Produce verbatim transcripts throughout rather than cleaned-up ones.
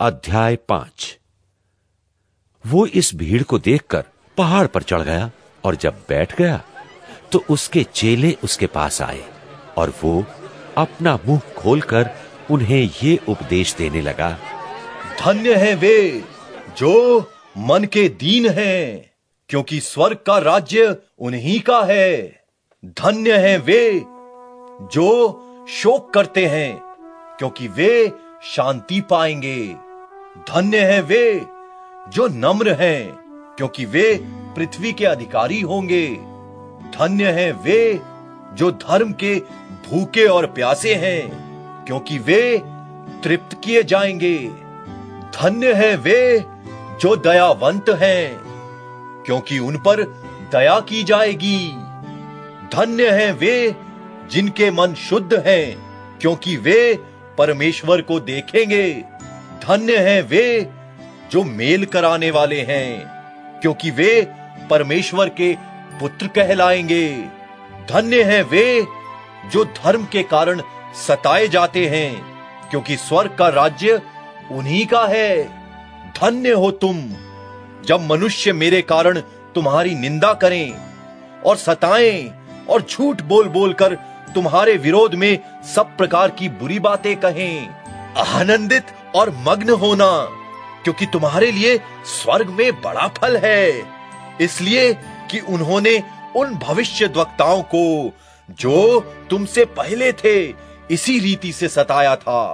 अध्याय पांच। वो इस भीड़ को देखकर पहाड़ पर चढ़ गया और जब बैठ गया तो उसके चेले उसके पास आए और वो अपना मुंह खोलकर उन्हें ये उपदेश देने लगा। धन्य हैं वे जो मन के दीन हैं, क्योंकि स्वर्ग का राज्य उन्हीं का है। धन्य हैं वे जो शोक करते हैं, क्योंकि वे शांति पाएंगे। धन्य हैं वे जो नम्र हैं, क्योंकि वे पृथ्वी के अधिकारी होंगे। धन्य हैं वे जो धर्म के भूखे और प्यासे हैं, क्योंकि वे तृप्त किए जाएंगे। धन्य हैं वे जो दयावंत हैं, क्योंकि उन पर दया की जाएगी। धन्य हैं वे जिनके मन शुद्ध हैं, क्योंकि वे परमेश्वर को देखेंगे। धन्य हैं वे जो मेल कराने वाले हैं, क्योंकि वे परमेश्वर के पुत्र कहलाएंगे। धन्य हैं वे जो धर्म के कारण सताए जाते हैं, क्योंकि स्वर्ग का राज्य उन्हीं का है। धन्य हो तुम जब मनुष्य मेरे कारण तुम्हारी निंदा करें और सताएं और झूठ बोल बोलकर तुम्हारे विरोध में सब प्रकार की बुरी बातें कहें। आनंदित और मग्न होना, क्योंकि तुम्हारे लिए स्वर्ग में बड़ा फल है, इसलिए कि उन्होंने उन भविष्यद्वक्ताओं को जो तुमसे पहले थे इसी रीति से सताया था।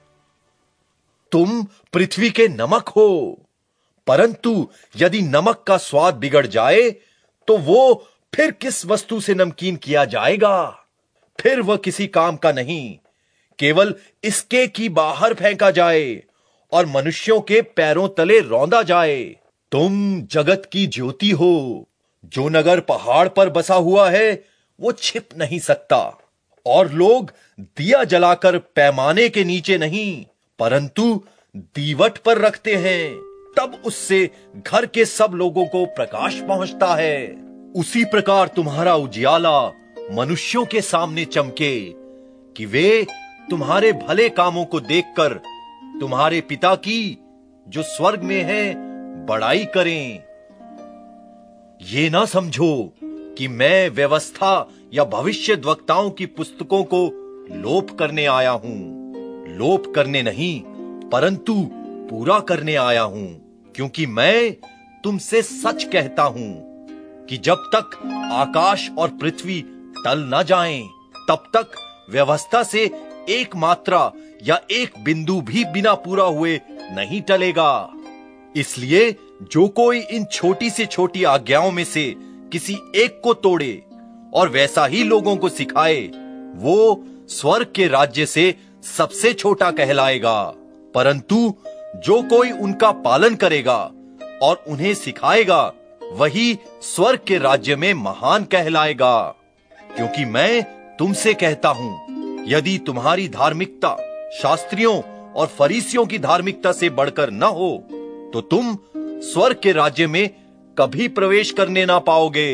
तुम पृथ्वी के नमक हो, परंतु यदि नमक का स्वाद बिगड़ जाए तो वो फिर किस वस्तु से नमकीन किया जाएगा? फिर वह किसी काम का नहीं, केवल इसके कि बाहर फेंका जाए और मनुष्यों के पैरों तले रौंदा जाए। तुम जगत की ज्योति हो। जो नगर पहाड़ पर बसा हुआ है वो छिप नहीं सकता, और लोग दिया जलाकर पैमाने के नीचे नहीं परंतु दीवट पर रखते हैं, तब उससे घर के सब लोगों को प्रकाश पहुंचता है। उसी प्रकार तुम्हारा उजियाला मनुष्यों के सामने चमके, कि वे तुम्हारे भले कामों को देखकर तुम्हारे पिता की जो स्वर्ग में है बड़ाई करें। ये ना समझो कि मैं व्यवस्था या भविष्यद्वक्ताओं की पुस्तकों को लोप करने आया हूं। लोप करने नहीं परंतु पूरा करने आया हूं, क्योंकि मैं तुमसे सच कहता हूं कि जब तक आकाश और पृथ्वी टल न जाएं, तब तक व्यवस्था से एक मात्रा या एक बिंदु भी बिना पूरा हुए नहीं टलेगा। इसलिए जो कोई इन छोटी से छोटी आज्ञाओं में से किसी एक को तोड़े और वैसा ही लोगों को सिखाए, वो स्वर्ग के राज्य से सबसे छोटा कहलाएगा। परंतु जो कोई उनका पालन करेगा और उन्हें सिखाएगा, वही स्वर्ग के राज्य में महान कहलाएगा। क्योंकि मैं तुमसे कहता हूं, यदि तुम्हारी धार्मिकता शास्त्रियों और फरीसियों की धार्मिकता से बढ़कर न हो, तो तुम स्वर्ग के राज्य में कभी प्रवेश करने ना पाओगे।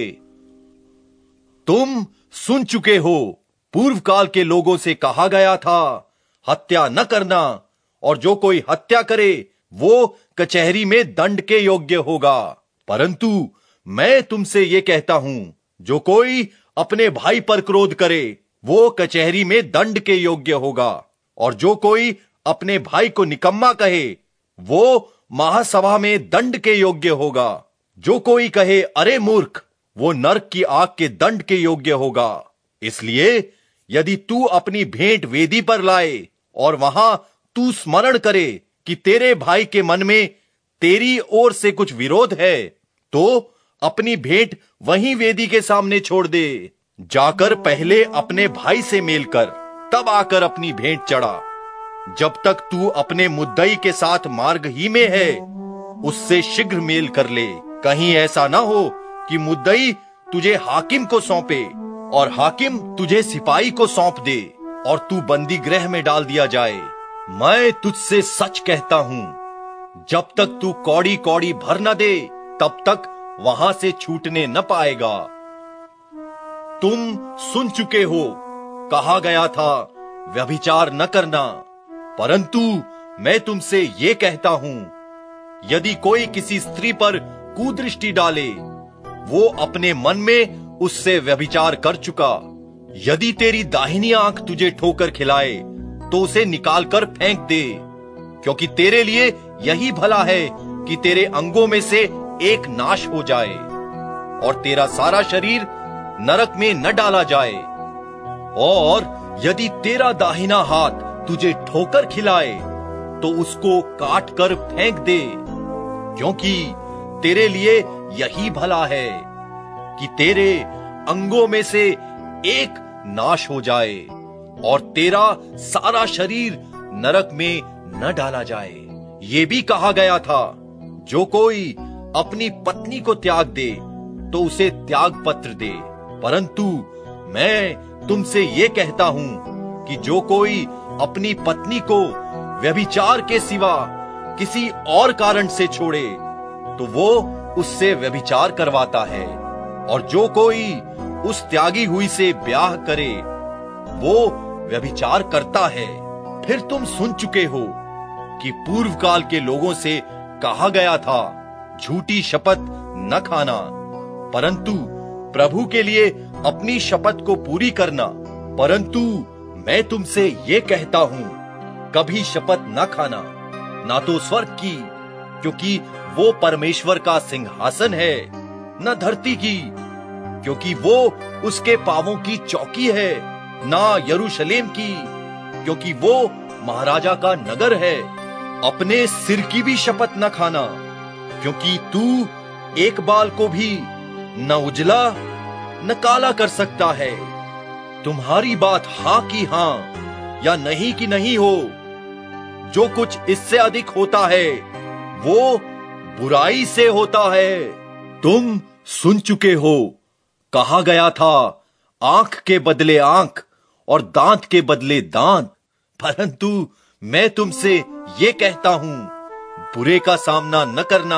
तुम सुन चुके हो, पूर्व काल के लोगों से कहा गया था, हत्या न करना, और जो कोई हत्या करे वो कचहरी में दंड के योग्य होगा। परंतु मैं तुमसे ये कहता हूं, जो कोई अपने भाई पर क्रोध करे वो कचहरी में दंड के योग्य होगा, और जो कोई अपने भाई को निकम्मा कहे वो महासभा में दंड के योग्य होगा। जो कोई कहे अरे मूर्ख, वो नरक की आग के दंड के योग्य होगा। इसलिए यदि तू अपनी भेंट वेदी पर लाए और वहां तू स्मरण करे कि तेरे भाई के मन में तेरी ओर से कुछ विरोध है, तो अपनी भेंट वहीं वेदी के सामने छोड़ दे। जाकर पहले अपने भाई से मेल कर, तब आकर अपनी भेंट चढ़ा। जब तक तू अपने मुद्दई के साथ मार्ग ही में है, उससे शीघ्र मेल कर ले। कहीं ऐसा ना हो कि मुद्दई तुझे हाकिम को सौंपे और हाकिम तुझे सिपाही को सौंप दे और तू बंदी गृह में डाल दिया जाए। मैं तुझसे सच कहता हूं, जब तक तू कौड़ी कौड़ी भर न दे, तब तक वहां से छूटने न पाएगा। तुम सुन चुके हो, कहा गया था व्यभिचार न करना, परंतु मैं तुमसे ये कहता हूं, यदि कोई किसी स्त्री पर कुदृष्टि डाले, वो अपने मन में उससे व्यभिचार कर चुका। यदि तेरी दाहिनी आंख तुझे ठोकर खिलाए, तो उसे निकाल कर फेंक दे, क्योंकि तेरे लिए यही भला है कि तेरे अंगों में से एक नाश हो जाए और तेरा सारा शरीर नरक में न डाला जाए। और यदि तेरा दाहिना हाथ तुझे ठोकर खिलाए, तो उसको काट कर फेंक दे, क्योंकि तेरे लिए यही भला है कि तेरे अंगों में से एक नाश हो जाए और तेरा सारा शरीर नरक में न डाला जाए। ये भी कहा गया था, जो कोई अपनी पत्नी को त्याग दे तो उसे त्याग पत्र दे। परंतु मैं तुमसे ये कहता हूं कि जो कोई अपनी पत्नी को व्यभिचार के सिवा किसी और कारण से छोड़े, तो वो उससे व्यभिचार करवाता है, और जो कोई उस त्यागी हुई से ब्याह करे, वो व्यभिचार करता है। फिर तुम सुन चुके हो कि पूर्व काल के लोगों से कहा गया था, झूठी शपथ न खाना, परंतु प्रभु के लिए अपनी शपथ को पूरी करना। परंतु मैं तुमसे ये कहता हूं, कभी शपथ न खाना, ना तो स्वर्ग की, क्योंकि वो परमेश्वर का सिंहासन है, न धरती की, क्योंकि वो उसके पांवों की चौकी है, ना यरूशलेम की, क्योंकि वो महाराजा का नगर है। अपने सिर की भी शपथ न खाना, क्योंकि तू एक बाल को भी न उजला न काला कर सकता है। तुम्हारी बात हां की हां या नहीं की नहीं हो। जो कुछ इससे अधिक होता है, वो बुराई से होता है। तुम सुन चुके हो, कहा गया था, आंख के बदले आंख और दांत के बदले दांत। परंतु मैं तुमसे ये कहता हूं, बुरे का सामना न करना।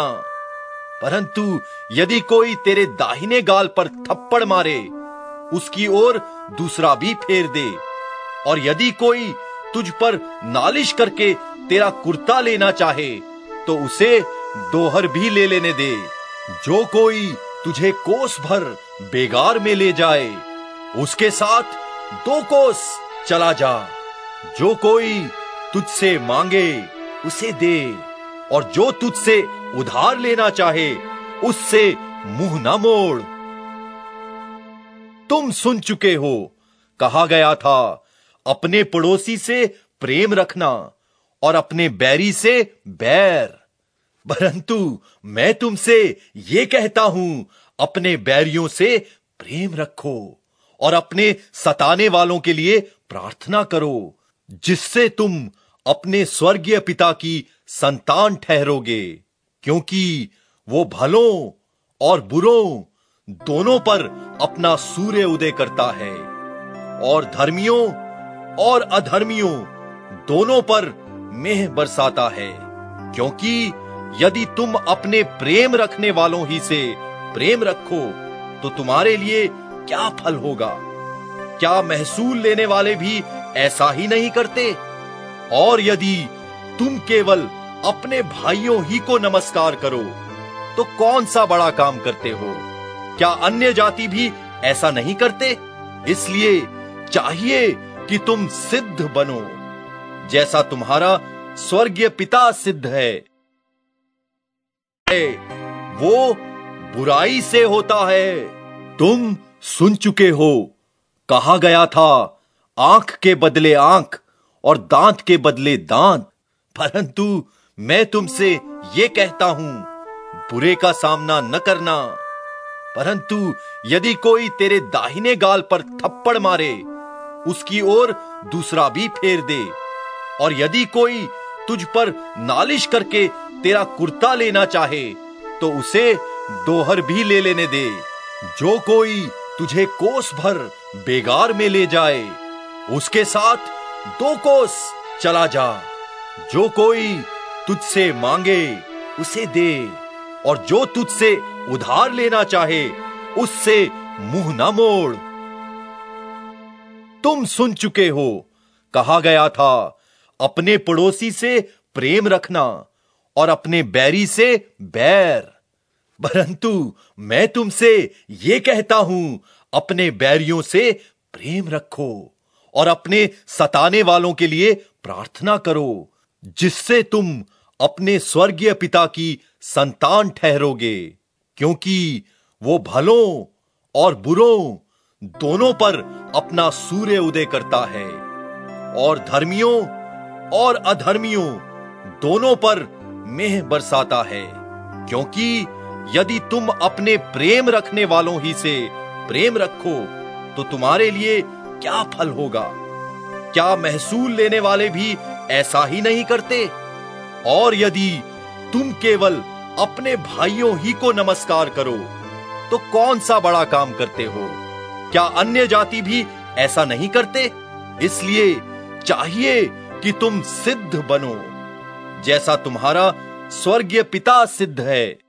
परंतु यदि कोई तेरे दाहिने गाल पर थप्पड़ मारे, उसकी ओर दूसरा भी फेर दे। और यदि कोई तुझ पर नालिश करके तेरा कुर्ता लेना चाहे, तो उसे दोहर भी ले लेने दे। जो कोई तुझे कोस भर बेगार में ले जाए, उसके साथ दो कोस चला जा। जो कोई तुझसे मांगे, उसे दे, और जो तुझसे उधार लेना चाहे, उससे मुंह न मोड़। तुम सुन चुके हो, कहा गया था, अपने पड़ोसी से प्रेम रखना और अपने बैरी से बैर। परंतु मैं तुमसे ये कहता हूं, अपने बैरियों से प्रेम रखो और अपने सताने वालों के लिए प्रार्थना करो, जिससे तुम अपने स्वर्गीय पिता की संतान ठहरोगे, क्योंकि वो भलों और बुरों दोनों पर अपना सूर्य उदय करता है और धर्मियों और अधर्मियों दोनों पर मेह बरसाता है। क्योंकि यदि तुम अपने प्रेम रखने वालों ही से प्रेम रखो, तो तुम्हारे लिए क्या फल होगा? क्या महसूल लेने वाले भी ऐसा ही नहीं करते? और यदि तुम केवल अपने भाइयों ही को नमस्कार करो, तो कौन सा बड़ा काम करते हो? क्या अन्य जाति भी ऐसा नहीं करते? इसलिए चाहिए कि तुम सिद्ध बनो, जैसा तुम्हारा स्वर्गीय पिता सिद्ध है। वो बुराई से होता है। तुम सुन चुके हो, कहा गया था, आंख के बदले आंख और दांत के बदले दांत। परंतु मैं तुमसे ये कहता हूं, बुरे का सामना न करना। परंतु यदि कोई तेरे दाहिने गाल पर थप्पड़ मारे, उसकी ओर दूसरा भी फेर दे। और यदि कोई तुझ पर नालिश करके तेरा कुर्ता लेना चाहे, तो उसे दोहर भी ले लेने दे। जो कोई तुझे कोस भर बेगार में ले जाए, उसके साथ दो कोस चला जा। जो कोई तुझसे मांगे, उसे दे, और जो तुझसे उधार लेना चाहे, उससे मुंह न मोड़। तुम सुन चुके हो, कहा गया था, अपने पड़ोसी से प्रेम रखना और अपने बैरी से बैर। परंतु मैं तुमसे ये कहता हूं, अपने बैरियों से प्रेम रखो और अपने सताने वालों के लिए प्रार्थना करो, जिससे तुम अपने स्वर्गीय पिता की संतान ठहरोगे, क्योंकि वो भलों और बुरों दोनों पर अपना सूर्य उदय करता है और धर्मियों और अधर्मियों दोनों पर मेह बरसाता है। क्योंकि यदि तुम अपने प्रेम रखने वालों ही से प्रेम रखो तो तुम्हारे लिए क्या फल होगा? क्या महसूल लेने वाले भी ऐसा ही नहीं करते? और यदि तुम केवल अपने भाइयों ही को नमस्कार करो तो कौन सा बड़ा काम करते हो? क्या अन्य जाति भी ऐसा नहीं करते? इसलिए चाहिए कि तुम सिद्ध बनो, जैसा तुम्हारा स्वर्गीय पिता सिद्ध है।